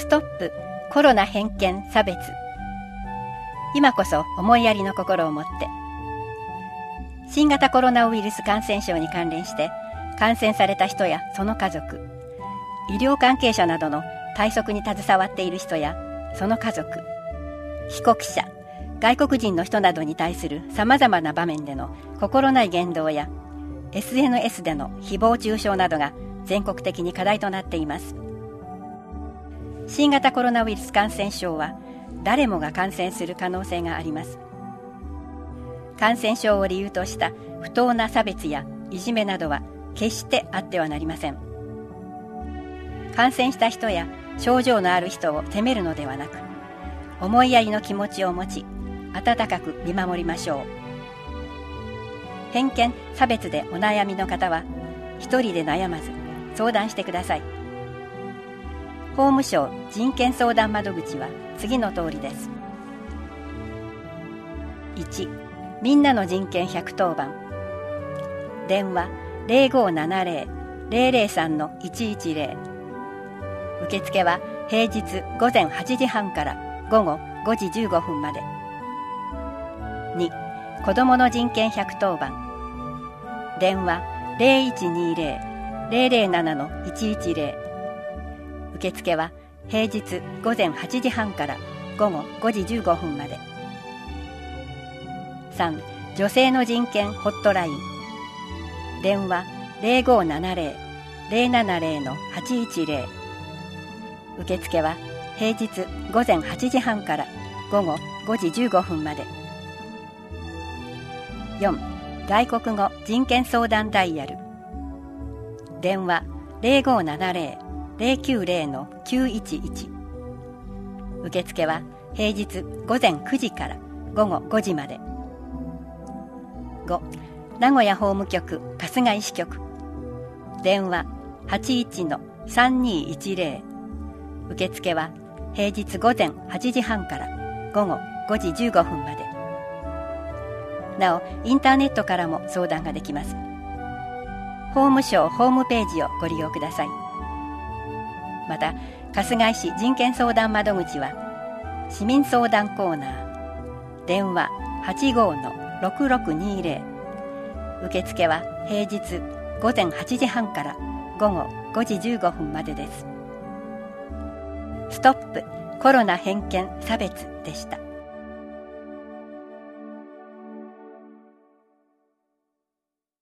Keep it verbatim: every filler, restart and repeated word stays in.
ストップコロナ偏見差別。今こそ思いやりの心を持って。新型コロナウイルス感染症に関連して感染された人やその家族、医療関係者などの対策に携わっている人やその家族、被告者、外国人の人などに対するさまざまな場面での心ない言動や エスエヌエス での誹謗中傷などが全国的に課題となっています。新型コロナウイルス感染症は誰もが感染する可能性があります。感染症を理由とした不当な差別やいじめなどは決してあってはなりません。感染した人や症状のある人を責めるのではなく、思いやりの気持ちを持ち、温かく見守りましょう。偏見・差別でお悩みの方は、一人で悩まず相談してください。法務省人権相談窓口は次の通りです。いち、みんなの人権ひゃくとおばん。電話 ゼロごーななゼロ ゼロゼロさんのいちいちゼロ。受付は平日午前はちじはんから午後ごじじゅうごふんまで。に、子どもの人権ひゃくとおばん。電話 ゼロいちにゼロ ゼロゼロななのいちいちゼロ。受付は平日午前はちじはんから午後ごじじゅうごふんまで。さん、女性の人権ホットライン。電話 ゼロごーななゼロ ゼロななゼロのはちいちゼロ。受付は平日午前はちじはんから午後ごじじゅうごふんまで。よん、外国語人権相談ダイヤル。電話 ゼロごーななゼロ ゼロきゅうゼロのきゅういちいち。受付は平日午前くじから午後ごじまで。ご、名古屋法務局春日井支局。電話 はちいちのさんにいちゼロ。受付は平日午前はちじはんから午後ごじじゅうごふんまで。なお、インターネットからも相談ができます。法務省ホームページをご利用ください。また、春日井市人権相談窓口は市民相談コーナー、電話 はちごーのろくろくにゼロ。受付は平日午前はちじはんから午後ごじじゅうごふんまでです。ストップコロナ偏見差別でした。